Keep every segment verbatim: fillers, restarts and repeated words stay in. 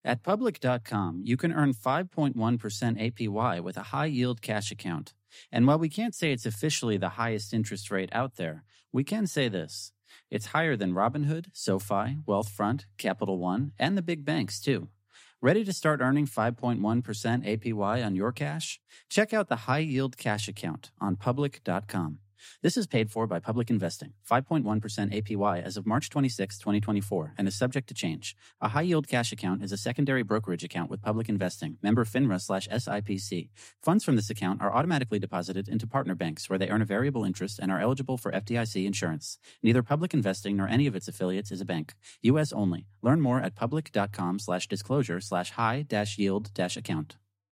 At Public dot com, you can earn five point one percent A P Y with a high-yield cash account. And while we can't say it's officially the highest interest rate out there, we can say this. It's higher than Robinhood, SoFi, Wealthfront, Capital One, and the big banks, too. Ready to start earning five point one percent A P Y on your cash? Check out the high-yield cash account on Public dot com. This is paid for by Public Investing, five point one percent A P Y as of March twenty-sixth, twenty twenty-four, and is subject to change. A high-yield cash account is a secondary brokerage account with Public Investing, member FINRA slash S I P C. Funds from this account are automatically deposited into partner banks where they earn a variable interest and are eligible for F D I C insurance. Neither Public Investing nor any of its affiliates is a bank. U S only. Learn more at Public dot com slash disclosure slash high dash yield dash account.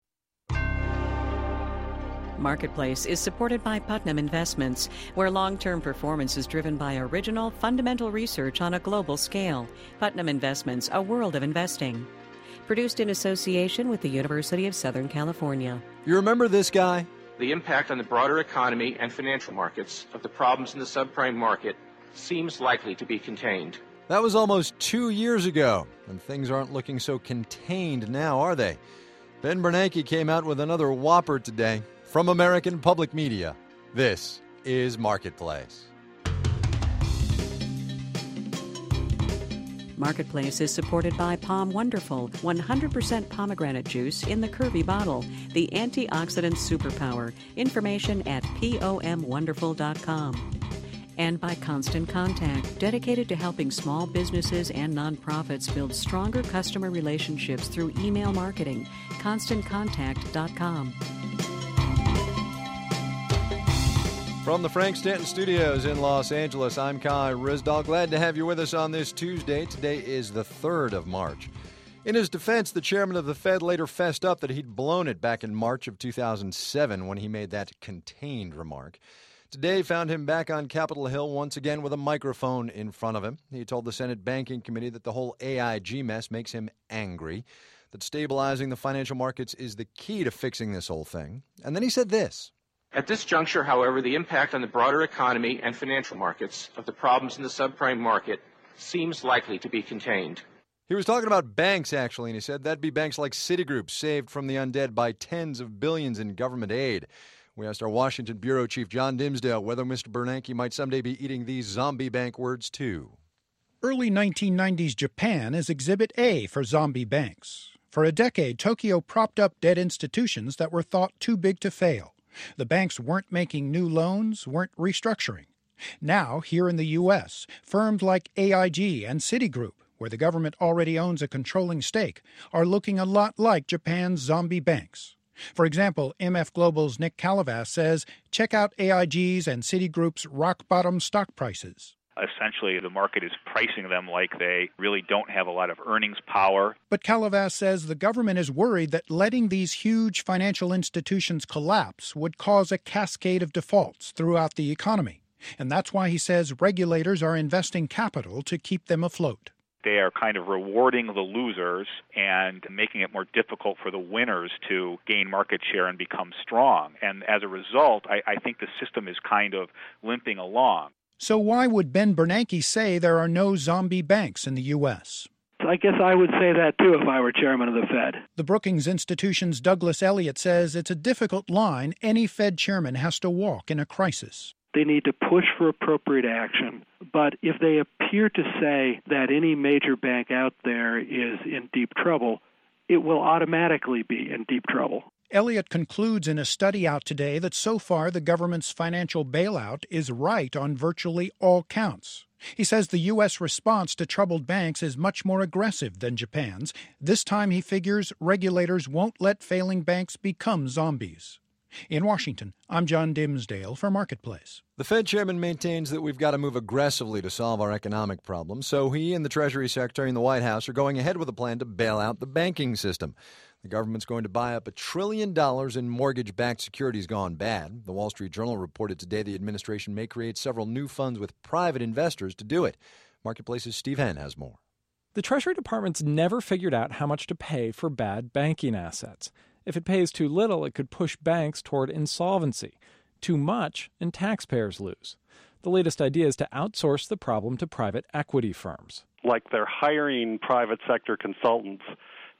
Marketplace is supported by Putnam Investments, where long-term performance is driven by original, fundamental research on a global scale. Putnam Investments, a world of investing. Produced in association with the University of Southern California. You remember this guy? The impact on the broader economy and financial markets of the problems in the subprime market seems likely to be contained. That was almost two years ago, and things aren't looking so contained now, are they? Ben Bernanke came out with another whopper today. From American Public Media, this is Marketplace. Marketplace is supported by Palm Wonderful, one hundred percent pomegranate juice in the curvy bottle, the antioxidant superpower. Information at pom wonderful dot com. And by Constant Contact, dedicated to helping small businesses and nonprofits build stronger customer relationships through email marketing. constant contact dot com. From the Frank Stanton Studios in Los Angeles, I'm Kai Ryssdal. Glad to have you with us on this Tuesday. Today is the third of March. In his defense, the chairman of the Fed later fessed up that he'd blown it back in March of two thousand seven when he made that contained remark. Today found him back on Capitol Hill once again with a microphone in front of him. He told the Senate Banking Committee that the whole A I G mess makes him angry, that stabilizing the financial markets is the key to fixing this whole thing. And then he said this. At this juncture, however, the impact on the broader economy and financial markets of the problems in the subprime market seems likely to be contained. He was talking about banks, actually, and he said that'd be banks like Citigroup, saved from the undead by tens of billions in government aid. We asked our Washington bureau chief, John Dimsdale, whether Mister Bernanke might someday be eating these zombie bank words, too. Early nineteen nineties Japan is Exhibit A for zombie banks. For a decade, Tokyo propped up dead institutions that were thought too big to fail. The banks weren't making new loans, weren't restructuring. Now, here in the U S, firms like A I G and Citigroup, where the government already owns a controlling stake, are looking a lot like Japan's zombie banks. For example, M F Global's Nick Calavas says, check out A I G's and Citigroup's rock-bottom stock prices. Essentially, the market is pricing them like they really don't have a lot of earnings power. But Calavas says the government is worried that letting these huge financial institutions collapse would cause a cascade of defaults throughout the economy. And that's why he says regulators are investing capital to keep them afloat. They are kind of rewarding the losers and making it more difficult for the winners to gain market share and become strong. And as a result, I, I think the system is kind of limping along. So why would Ben Bernanke say there are no zombie banks in the U S? I guess I would say that, too, if I were chairman of the Fed. The Brookings Institution's Douglas Elliott says it's a difficult line any Fed chairman has to walk in a crisis. They need to push for appropriate action. But if they appear to say that any major bank out there is in deep trouble, it will automatically be in deep trouble. Elliott concludes in a study out today that so far the government's financial bailout is right on virtually all counts. He says the U S response to troubled banks is much more aggressive than Japan's. This time, he figures, regulators won't let failing banks become zombies. In Washington, I'm John Dimsdale for Marketplace. The Fed chairman maintains that we've got to move aggressively to solve our economic problems, so he and the Treasury Secretary in the White House are going ahead with a plan to bail out the banking system. The government's going to buy up a trillion dollars in mortgage-backed securities gone bad. The Wall Street Journal reported today the administration may create several new funds with private investors to do it. Marketplace's Steve Henn has more. The Treasury Department's never figured out how much to pay for bad banking assets. If it pays too little, it could push banks toward insolvency. Too much, and taxpayers lose. The latest idea is to outsource the problem to private equity firms. Like they're hiring private sector consultants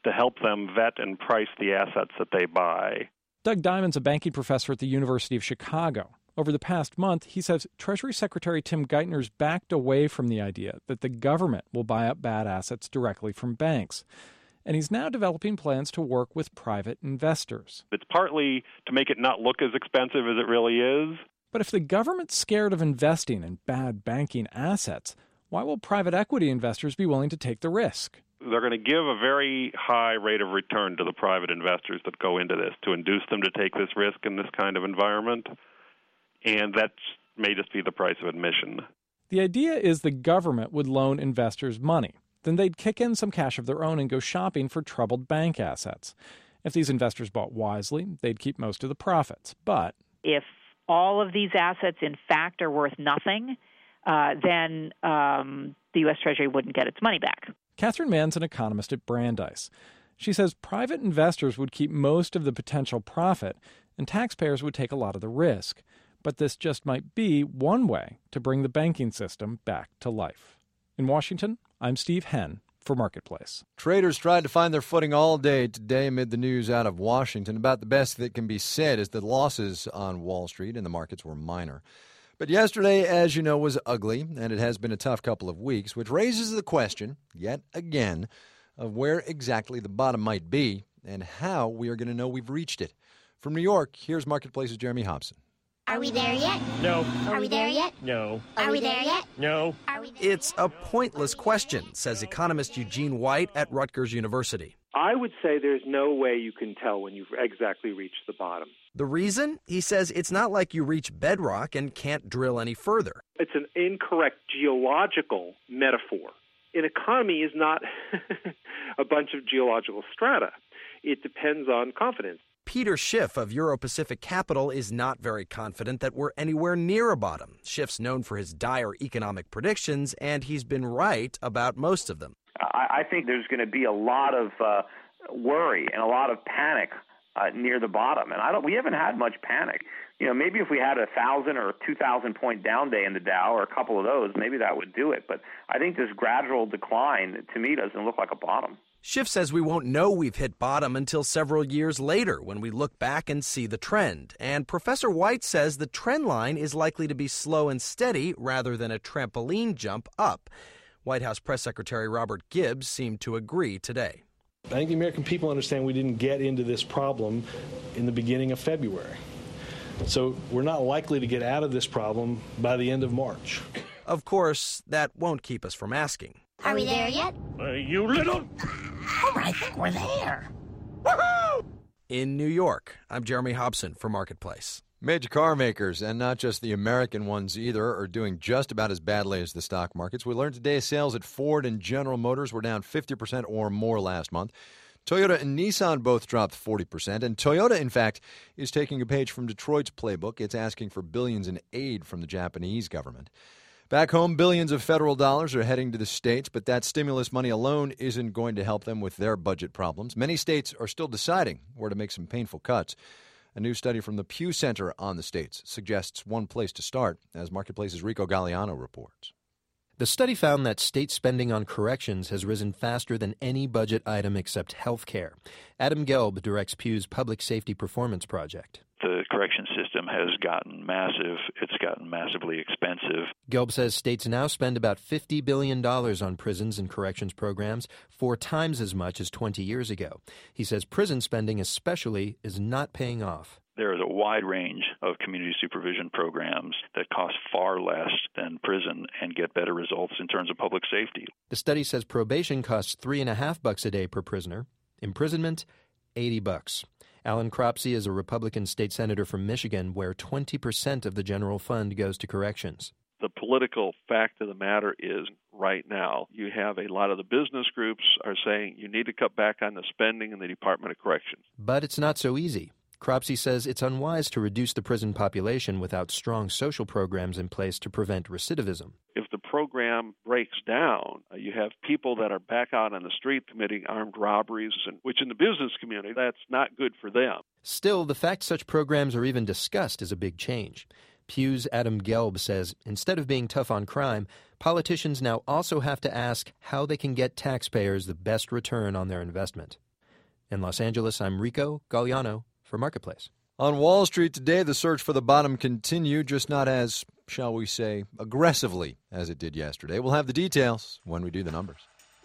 to help them vet and price the assets that they buy. Doug Diamond's a banking professor at the University of Chicago. Over the past month, he says Treasury Secretary Tim Geithner's backed away from the idea that the government will buy up bad assets directly from banks. And he's now developing plans to work with private investors. It's partly to make it not look as expensive as it really is. But if the government's scared of investing in bad banking assets, why will private equity investors be willing to take the risk? They're going to give a very high rate of return to the private investors that go into this to induce them to take this risk in this kind of environment. And that may just be the price of admission. The idea is the government would loan investors money. Then they'd kick in some cash of their own and go shopping for troubled bank assets. If these investors bought wisely, they'd keep most of the profits. But if all of these assets, in fact, are worth nothing, uh, then um, the U S Treasury wouldn't get its money back. Catherine Mann's an economist at Brandeis. She says private investors would keep most of the potential profit, and taxpayers would take a lot of the risk. But this just might be one way to bring the banking system back to life. In Washington, I'm Steve Henn for Marketplace. Traders tried to find their footing all day today amid the news out of Washington. About the best that can be said is that losses on Wall Street and the markets were minor. But yesterday, as you know, was ugly, and it has been a tough couple of weeks, which raises the question, yet again, of where exactly the bottom might be and how we are going to know we've reached it. From New York, here's Marketplace's Jeremy Hobson. Are we there yet? No. Are we there yet? No. Are we there yet? No. It's a pointless question, says economist Eugene White at Rutgers University. I would say there's no way you can tell when you've exactly reached the bottom. The reason? He says it's not like you reach bedrock and can't drill any further. It's an incorrect geological metaphor. An economy is not a bunch of geological strata. It depends on confidence. Peter Schiff of Euro-Pacific Capital is not very confident that we're anywhere near a bottom. Schiff's known for his dire economic predictions, and he's been right about most of them. I, I think there's going to be a lot of uh, worry and a lot of panic uh, near the bottom, and I don't. We haven't had much panic. You know, maybe if we had a thousand or two thousand point down day in the Dow, or a couple of those, maybe that would do it. But I think this gradual decline, to me, doesn't look like a bottom. Schiff says we won't know we've hit bottom until several years later when we look back and see the trend. And Professor White says the trend line is likely to be slow and steady rather than a trampoline jump up. White House Press Secretary Robert Gibbs seemed to agree today. I think the American people understand we didn't get into this problem in the beginning of February. So we're not likely to get out of this problem by the end of March. Of course, that won't keep us from asking. Are we there yet? Uh, you little... Homer, I think we're there. Woohoo! In New York, I'm Jeremy Hobson for Marketplace. Major car makers, and not just the American ones either, are doing just about as badly as the stock markets. We learned today sales at Ford and General Motors were down fifty percent or more last month. Toyota and Nissan both dropped forty percent, and Toyota, in fact, is taking a page from Detroit's playbook. It's asking for billions in aid from the Japanese government. Back home, billions of federal dollars are heading to the states, but that stimulus money alone isn't going to help them with their budget problems. Many states are still deciding where to make some painful cuts. A new study from the Pew Center on the states suggests one place to start, as Marketplace's Rico Galliano reports. The study found that state spending on corrections has risen faster than any budget item except health care. Adam Gelb directs Pew's Public Safety Performance Project. The correction system has gotten massive. It's gotten massively expensive. Gelb says states now spend about fifty billion dollars on prisons and corrections programs, four times as much as twenty years ago. He says prison spending especially is not paying off. There is a wide range of community supervision programs that cost far less than prison and get better results in terms of public safety. The study says probation costs three and a half bucks a day per prisoner. Imprisonment, eighty bucks. Alan Cropsey is a Republican state senator from Michigan, where twenty percent of the general fund goes to corrections. The political fact of the matter is, right now, you have a lot of the business groups are saying you need to cut back on the spending in the Department of Corrections. But it's not so easy. Cropsey says it's unwise to reduce the prison population without strong social programs in place to prevent recidivism. If the program breaks down, uh, you have people that are back out on the street committing armed robberies, and which in the business community, that's not good for them. Still, the fact such programs are even discussed is a big change. Pew's Adam Gelb says instead of being tough on crime, politicians now also have to ask how they can get taxpayers the best return on their investment. In Los Angeles, I'm Rico Galliano for Marketplace. On Wall Street today, the search for the bottom continued, just not as, shall we say, aggressively as it did yesterday. We'll have the details when we do the numbers.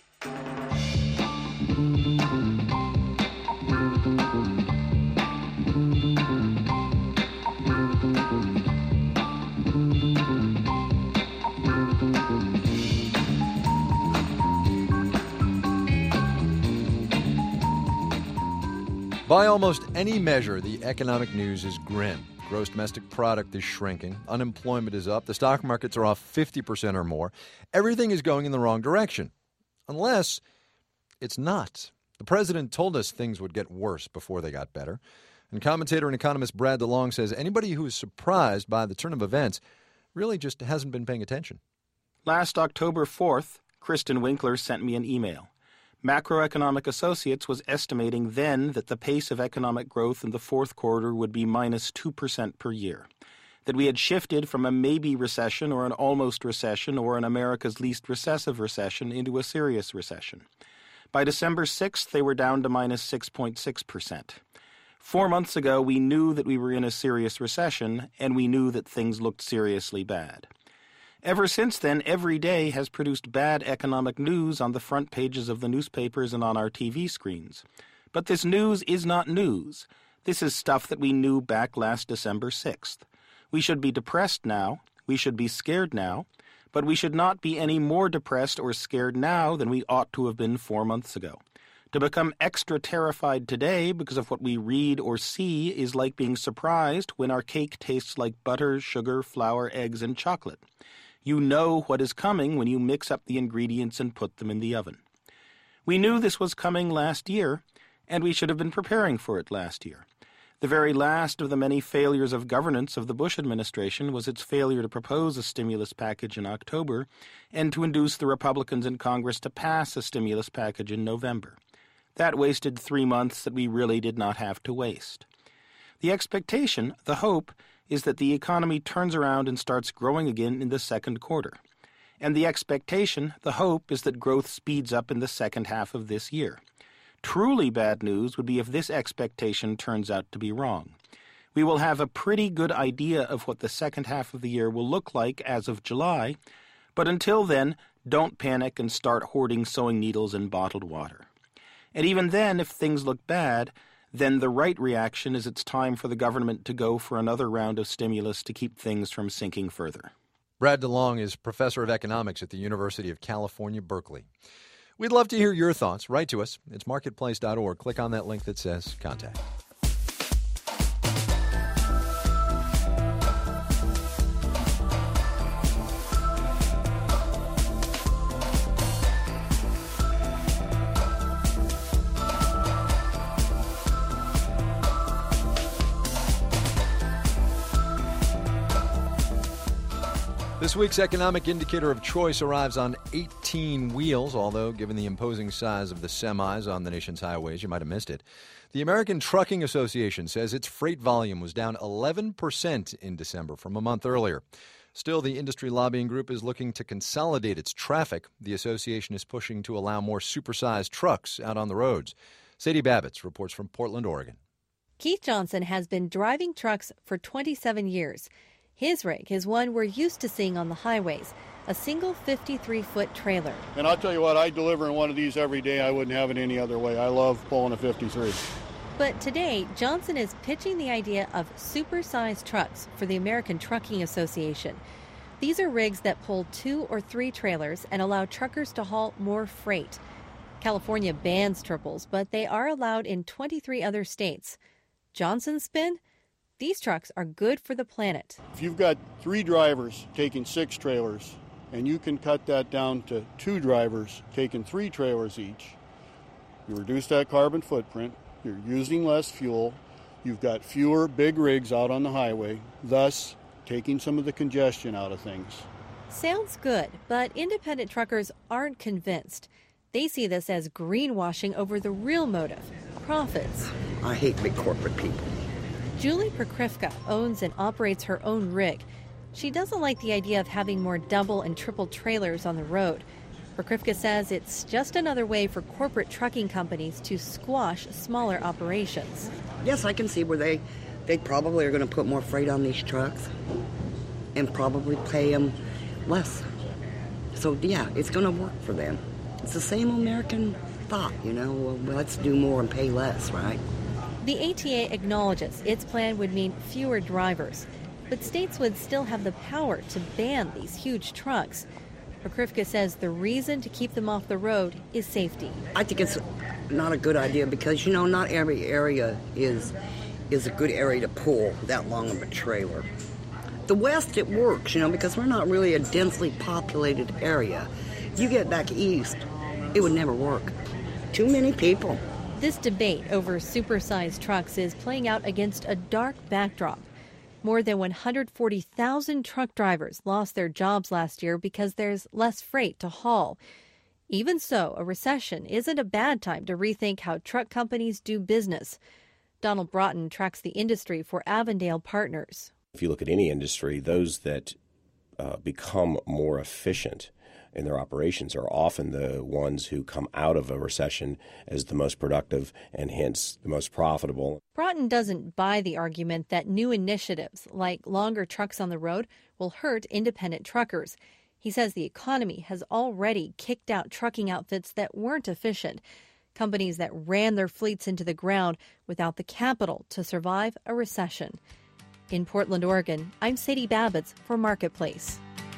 By almost any measure, the economic news is grim. Gross domestic product is shrinking. Unemployment is up. The stock markets are off fifty percent or more. Everything is going in the wrong direction. Unless it's not. The president told us things would get worse before they got better. And commentator and economist Brad DeLong says anybody who is surprised by the turn of events really just hasn't been paying attention. Last October fourth, Kristen Winkler sent me an email. Macroeconomic Associates was estimating then that the pace of economic growth in the fourth quarter would be minus two percent per year, that we had shifted from a maybe recession or an almost recession or an America's least recessive recession into a serious recession. By December sixth, they were down to minus six point six percent. Four months ago, we knew that we were in a serious recession, and we knew that things looked seriously bad. Ever since then, every day has produced bad economic news on the front pages of the newspapers and on our T V screens. But this news is not news. This is stuff that we knew back last December sixth. We should be depressed now, we should be scared now, but we should not be any more depressed or scared now than we ought to have been four months ago. To become extra terrified today because of what we read or see is like being surprised when our cake tastes like butter, sugar, flour, eggs, and chocolate. You know what is coming when you mix up the ingredients and put them in the oven. We knew this was coming last year, and we should have been preparing for it last year. The very last of the many failures of governance of the Bush administration was its failure to propose a stimulus package in October and to induce the Republicans in Congress to pass a stimulus package in November. That wasted three months that we really did not have to waste. The expectation, the hope, is that the economy turns around and starts growing again in the second quarter. And the expectation, the hope, is that growth speeds up in the second half of this year. Truly bad news would be if this expectation turns out to be wrong. We will have a pretty good idea of what the second half of the year will look like as of July, but until then, don't panic and start hoarding sewing needles and bottled water. And even then, if things look bad, then the right reaction is it's time for the government to go for another round of stimulus to keep things from sinking further. Brad DeLong is professor of economics at the University of California, Berkeley. We'd love to hear your thoughts. Write to us. It's marketplace dot org. Click on that link that says Contact. This week's economic indicator of choice arrives on eighteen wheels, although given the imposing size of the semis on the nation's highways, you might have missed it. The American Trucking Association says its freight volume was down eleven percent in December from a month earlier. Still, the industry lobbying group is looking to consolidate its traffic. The association is pushing to allow more supersized trucks out on the roads. Sadie Babbitts reports from Portland, Oregon. Keith Johnson has been driving trucks for twenty-seven years. His rig is one we're used to seeing on the highways, a single fifty-three foot trailer. And I'll tell you what, I deliver in one of these every day. I wouldn't have it any other way. I love pulling a fifty-three. But today, Johnson is pitching the idea of supersized trucks for the American Trucking Association. These are rigs that pull two or three trailers and allow truckers to haul more freight. California bans triples, but they are allowed in twenty-three other states. Johnson's spin? These trucks are good for the planet. If you've got three drivers taking six trailers, and you can cut that down to two drivers taking three trailers each, you reduce that carbon footprint, you're using less fuel, you've got fewer big rigs out on the highway, thus taking some of the congestion out of things. Sounds good, but independent truckers aren't convinced. They see this as greenwashing over the real motive, profits. I hate big corporate people. Julie Prokrivka owns and operates her own rig. She doesn't like the idea of having more double and triple trailers on the road. Prokrivka says it's just another way for corporate trucking companies to squash smaller operations. Yes, I can see where they, they probably are going to put more freight on these trucks and probably pay them less. So, yeah, it's going to work for them. It's the same American thought, you know, well, let's do more and pay less, right? The A T A acknowledges its plan would mean fewer drivers, but states would still have the power to ban these huge trucks. Prokrivka says the reason to keep them off the road is safety. I think it's not a good idea because, you know, not every area is is a good area to pull that long of a trailer. The West, it works, you know, because we're not really a densely populated area. You get back east, it would never work. Too many people. This debate over supersized trucks is playing out against a dark backdrop. More than one hundred forty thousand truck drivers lost their jobs last year because there's less freight to haul. Even so, a recession isn't a bad time to rethink how truck companies do business. Donald Broughton tracks the industry for Avondale Partners. If you look at any industry, those that uh, become more efficient in their operations are often the ones who come out of a recession as the most productive and hence the most profitable. Broughton doesn't buy the argument that new initiatives like longer trucks on the road will hurt independent truckers. He says the economy has already kicked out trucking outfits that weren't efficient, companies that ran their fleets into the ground without the capital to survive a recession. In Portland, Oregon, I'm Sadie Babbitts for Marketplace.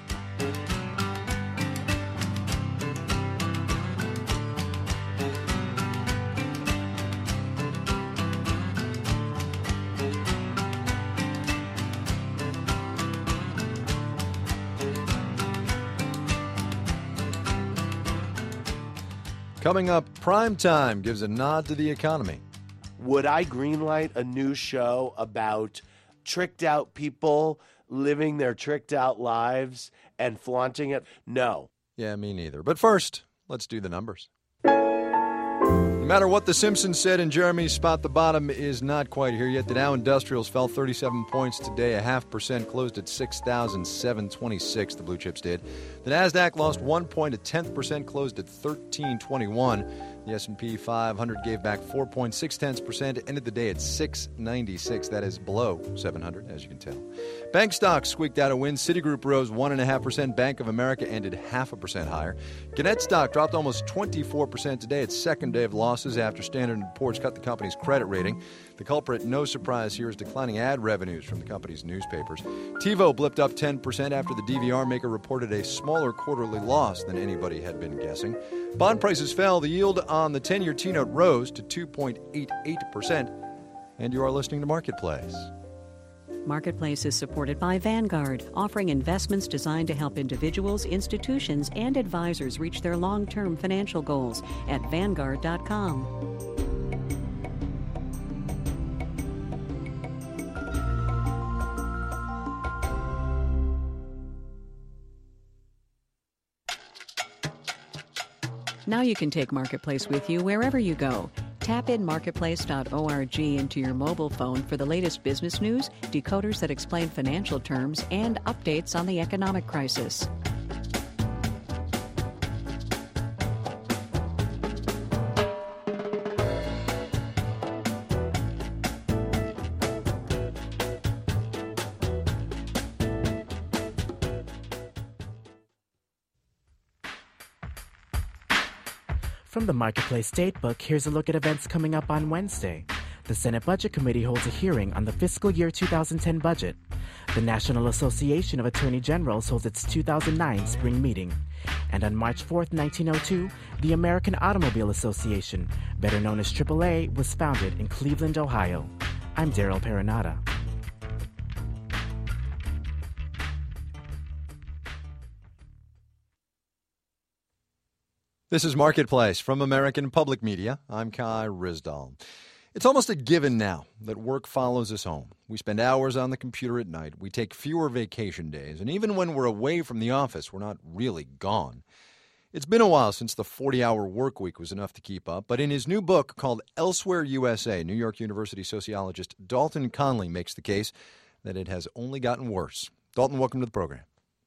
Coming up, Prime Time gives a nod to the economy. Would I greenlight a new show about tricked out people living their tricked out lives and flaunting it? No. Yeah, me neither. But first, let's do the numbers. No matter what The Simpsons said in Jeremy's spot, the bottom is not quite here yet. The Dow Industrials fell thirty-seven points today, a half percent, closed at six thousand seven hundred twenty-six, the blue chips did. The NASDAQ lost one point, a tenth percent, closed at thirteen twenty-one. The S and P five hundred gave back four point six percent, ended the day at six ninety-six. That is below seven hundred, as you can tell. Bank stocks squeaked out a win. Citigroup rose one point five percent. Bank of America ended half a percent higher. Gannett stock dropped almost twenty-four percent today. Its second day of losses after Standard and Poor's cut the company's credit rating. The culprit, no surprise here, is declining ad revenues from the company's newspapers. TiVo blipped up ten percent after the D V R maker reported a smaller quarterly loss than anybody had been guessing. Bond prices fell. The yield on the ten-year T-note rose to two point eight eight percent. And you are listening to Marketplace. Marketplace is supported by Vanguard, offering investments designed to help individuals, institutions, and advisors reach their long-term financial goals at Vanguard dot com. Now you can take Marketplace with you wherever you go. Tap in marketplace dot org into your mobile phone for the latest business news, decoders that explain financial terms, and updates on the economic crisis. From the Marketplace Datebook, here's a look at events coming up on Wednesday. The Senate Budget Committee holds a hearing on the fiscal year two thousand ten budget. The National Association of Attorney Generals holds its two thousand nine spring meeting. And on March fourth, nineteen oh two, the American Automobile Association, better known as triple A, was founded in Cleveland, Ohio. I'm Daryl Perenata. This is Marketplace from American Public Media. I'm Kai Ryssdal. It's almost a given now that work follows us home. We spend hours on the computer at night. We take fewer vacation days. And even when we're away from the office, we're not really gone. It's been a while since the forty-hour work week was enough to keep up. But in his new book called Elsewhere U S A, New York University sociologist Dalton Conley makes the case that it has only gotten worse. Dalton, welcome to the program.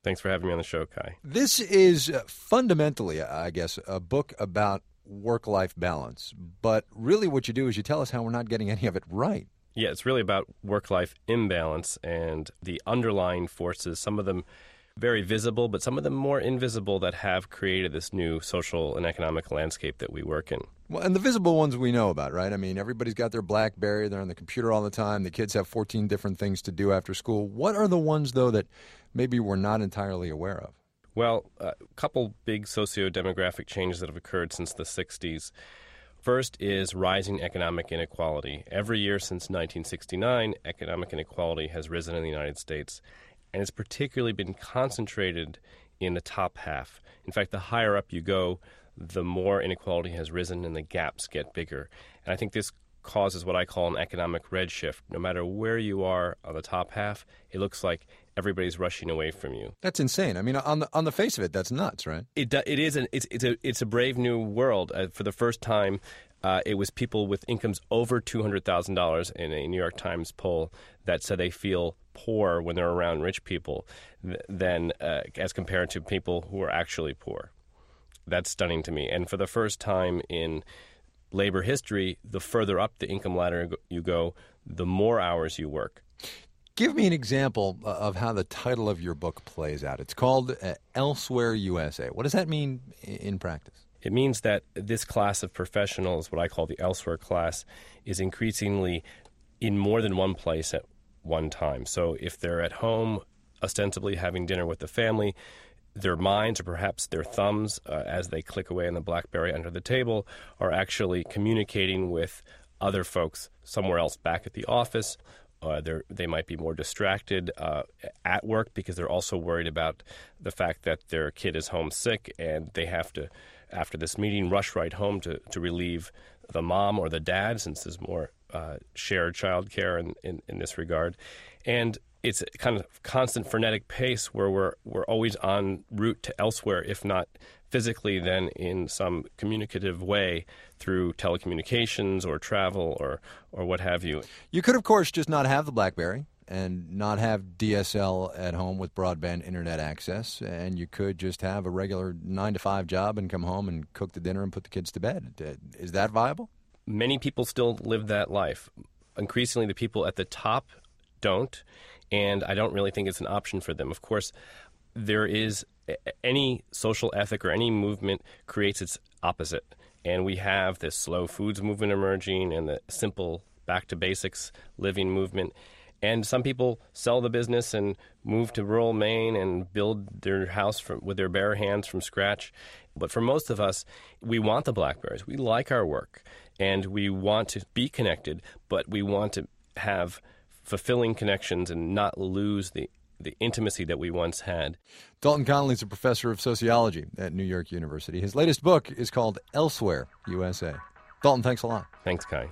Thanks for having me on the show, Kai. This is uh, fundamentally, I guess, a book about work-life balance. But really what you do is you tell us how we're not getting any of it right. Yeah, it's really about work-life imbalance and the underlying forces, some of them very visible, but some of them more invisible, that have created this new social and economic landscape that we work in. Well, and the visible ones we know about, right? I mean, everybody's got their BlackBerry. They're on the computer all the time. The kids have fourteen different things to do after school. What are the ones, though, that maybe we're not entirely aware of? Well, a couple big socio-demographic changes that have occurred since the sixties. First is rising economic inequality. Every year since nineteen sixty-nine, economic inequality has risen in the United States, and it's particularly been concentrated in the top half. In fact, the higher up you go, the more inequality has risen and the gaps get bigger. And I think this causes what I call an economic redshift. No matter where you are on the top half, it looks like everybody's rushing away from you. That's insane. I mean, on the on the face of it, that's nuts, right? It it is an it's it's a it's a brave new world. Uh, for the first time, uh, it was people with incomes over two hundred thousand dollars in a New York Times poll that said they feel poor when they're around rich people, th- than uh, as compared to people who are actually poor. That's stunning to me. And for the first time in labor history, the further up the income ladder you go, the more hours you work. Give me an example of how the title of your book plays out. It's called uh, Elsewhere U S A. What does that mean in practice? It means that this class of professionals, what I call the Elsewhere class, is increasingly in more than one place at one time. So if they're at home ostensibly having dinner with the family, their minds, or perhaps their thumbs, uh, as they click away on the BlackBerry under the table, are actually communicating with other folks somewhere else back at the office. Uh, they might be more distracted uh, at work because they're also worried about the fact that their kid is homesick and they have to, after this meeting, rush right home to, to relieve the mom or the dad, since there's more uh, shared child care in, in, in this regard. And it's a kind of constant frenetic pace where we're we're always en route to elsewhere, if not physically, then in some communicative way through telecommunications or travel or or what have you. You could, of course, just not have the BlackBerry and not have D S L at home with broadband internet access, and you could just have a regular nine to five job and come home and cook the dinner and put the kids to bed. Is that viable? Many people still live that life. Increasingly, the people at the top don't. And I don't really think it's an option for them. Of course, there is any social ethic or any movement creates its opposite. And we have this slow foods movement emerging and the simple back to basics living movement. And some people sell the business and move to rural Maine and build their house from, with their bare hands from scratch. But for most of us, we want the BlackBerries. We like our work and we want to be connected, but we want to have fulfilling connections and not lose the, the intimacy that we once had. Dalton Connolly is a professor of sociology at New York University. His latest book is called Elsewhere U S A. Dalton, thanks a lot. Thanks, Kai.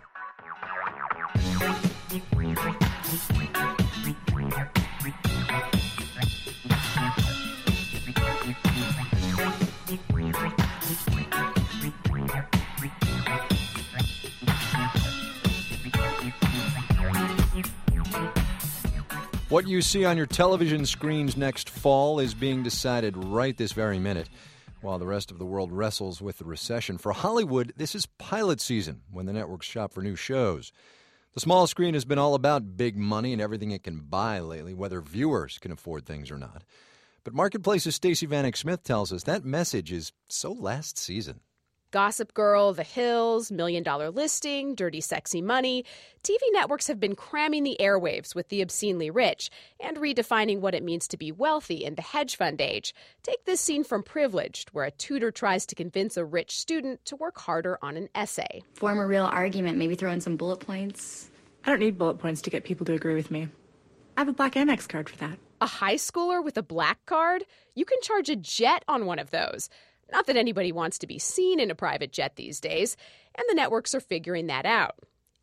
What you see on your television screens next fall is being decided right this very minute, while the rest of the world wrestles with the recession. For Hollywood, this is pilot season, when the networks shop for new shows. The small screen has been all about big money and everything it can buy lately, whether viewers can afford things or not. But Marketplace's Stacey Vanek Smith tells us that message is so last season. Gossip Girl, The Hills, Million Dollar Listing, Dirty Sexy Money. T V networks have been cramming the airwaves with the obscenely rich and redefining what it means to be wealthy in the hedge fund age. Take this scene from Privileged, where a tutor tries to convince a rich student to work harder on an essay. Form a real argument, maybe throw in some bullet points. I don't need bullet points to get people to agree with me. I have a black Amex card for that. A high schooler with a black card? You can charge a jet on one of those. Not that anybody wants to be seen in a private jet these days, and the networks are figuring that out.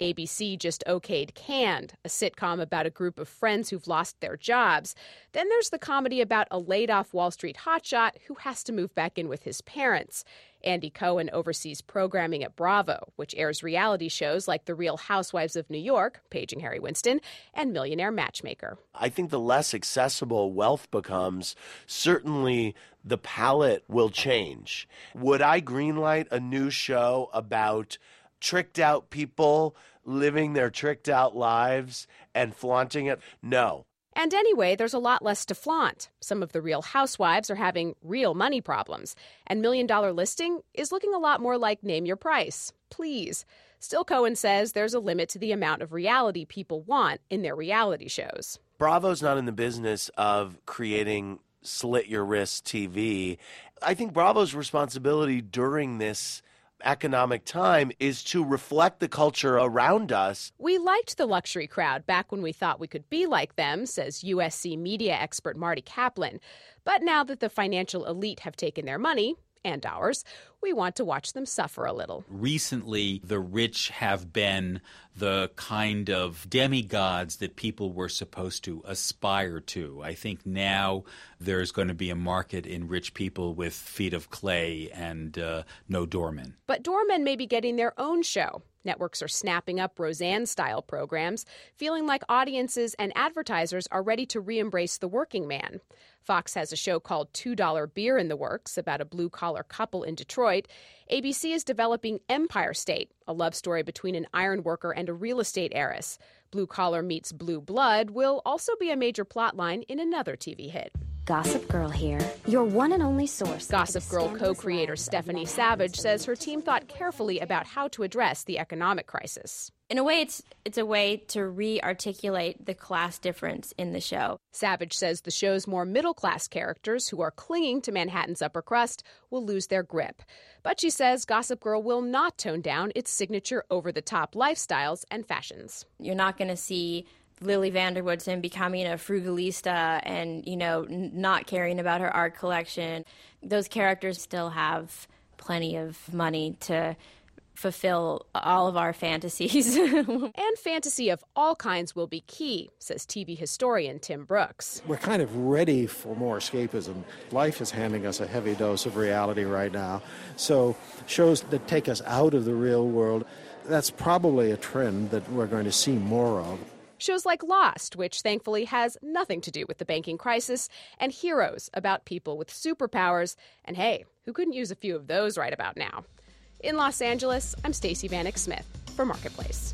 A B C just okayed Canned, a sitcom about a group of friends who've lost their jobs. Then there's the comedy about a laid-off Wall Street hotshot who has to move back in with his parents. Andy Cohen oversees programming at Bravo, which airs reality shows like The Real Housewives of New York, paging Harry Winston, and Millionaire Matchmaker. I think the less accessible wealth becomes, certainly the palette will change. Would I greenlight a new show about tricked out people living their tricked out lives and flaunting it? No. And anyway, there's a lot less to flaunt. Some of the Real Housewives are having real money problems. And Million Dollar Listing is looking a lot more like Name Your Price. Please. Still, Cohen says there's a limit to the amount of reality people want in their reality shows. Bravo's not in the business of creating slit-your-wrist T V. I think Bravo's responsibility during this economic time is to reflect the culture around us. We liked the luxury crowd back when we thought we could be like them, says U S C media expert Marty Kaplan. But now that the financial elite have taken their money, and ours, we want to watch them suffer a little. Recently, the rich have been the kind of demigods that people were supposed to aspire to. I think now there's going to be a market in rich people with feet of clay and uh, no doormen. But doormen may be getting their own show. Networks are snapping up Roseanne-style programs, feeling like audiences and advertisers are ready to re-embrace the working man. Fox has a show called two dollar Beer in the works about a blue-collar couple in Detroit. A B C is developing Empire State, a love story between an iron worker and a real estate heiress. Blue Collar meets Blue Blood will also be a major plotline in another T V hit. Gossip Girl here, your one and only source. Gossip Girl co-creator Stephanie Savage says her team thought carefully about how to address the economic crisis. In a way, it's it's a way to re-articulate the class difference in the show. Savage says the show's more middle-class characters who are clinging to Manhattan's upper crust will lose their grip. But she says Gossip Girl will not tone down its signature over-the-top lifestyles and fashions. You're not going to see Lily Vanderwoodson becoming a frugalista and, you know, n- not caring about her art collection. Those characters still have plenty of money to fulfill all of our fantasies. And fantasy of all kinds will be key, says T V historian Tim Brooks. We're kind of ready for more escapism. Life is handing us a heavy dose of reality right now. So shows that take us out of the real world, that's probably a trend that we're going to see more of. Shows like Lost, which thankfully has nothing to do with the banking crisis, and Heroes, about people with superpowers. And hey, who couldn't use a few of those right about now? In Los Angeles, I'm Stacey Vanek Smith for Marketplace.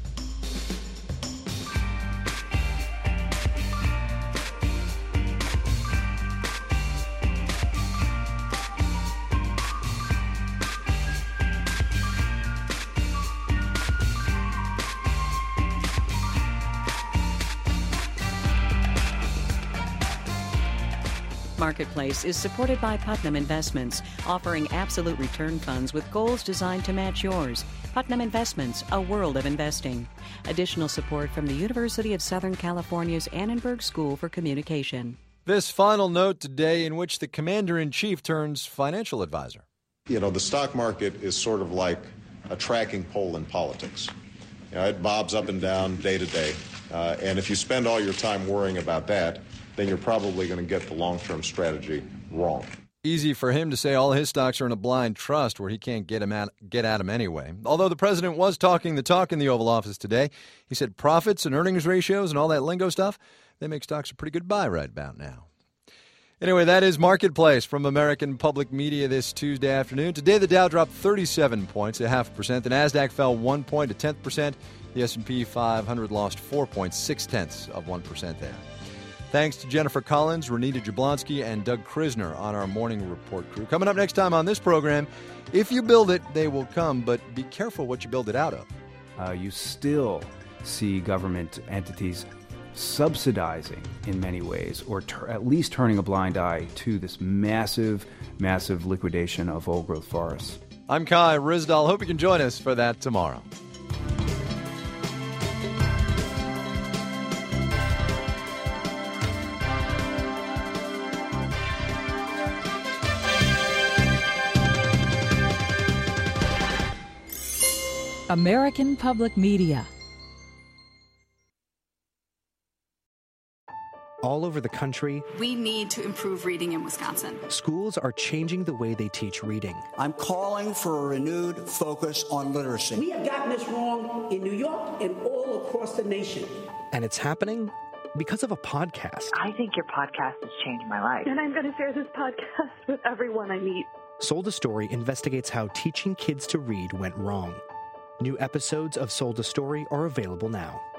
Marketplace is supported by Putnam Investments, offering absolute return funds with goals designed to match yours. Putnam Investments, a world of investing. Additional support from the University of Southern California's Annenberg School for Communication. This final note today in which the commander-in-chief turns financial advisor. You know, the stock market is sort of like a tracking pole in politics. You know, it bobs up and down day to day. Uh, and if you spend all your time worrying about that, then you're probably going to get the long-term strategy wrong. Easy for him to say all his stocks are in a blind trust where he can't get him at, get at him anyway. Although the president was talking the talk in the Oval Office today, he said profits and earnings ratios and all that lingo stuff, they make stocks a pretty good buy right about now. Anyway, that is Marketplace from American Public Media this Tuesday afternoon. Today, the Dow dropped thirty-seven points, a half a percent. The NASDAQ fell one point, a tenth percent. The S and P five hundred lost four point six tenths of one percent there. Thanks to Jennifer Collins, Renita Jablonski, and Doug Krisner on our Morning Report crew. Coming up next time on this program, if you build it, they will come, but be careful what you build it out of. Uh, you still see government entities subsidizing in many ways, or ter- at least turning a blind eye to this massive, massive liquidation of old-growth forests. I'm Kai Ryssdal. Hope you can join us for that tomorrow. American Public Media all over the country. We need to improve reading in Wisconsin. Schools are changing the way they teach reading. I'm calling for a renewed focus on literacy. We have gotten this wrong in New York and all across the nation. And it's happening because of a podcast. I think your podcast has changed my life. And I'm going to share this podcast with everyone I meet. Sold a Story investigates how teaching kids to read went wrong. New episodes of Sold a Story are available now.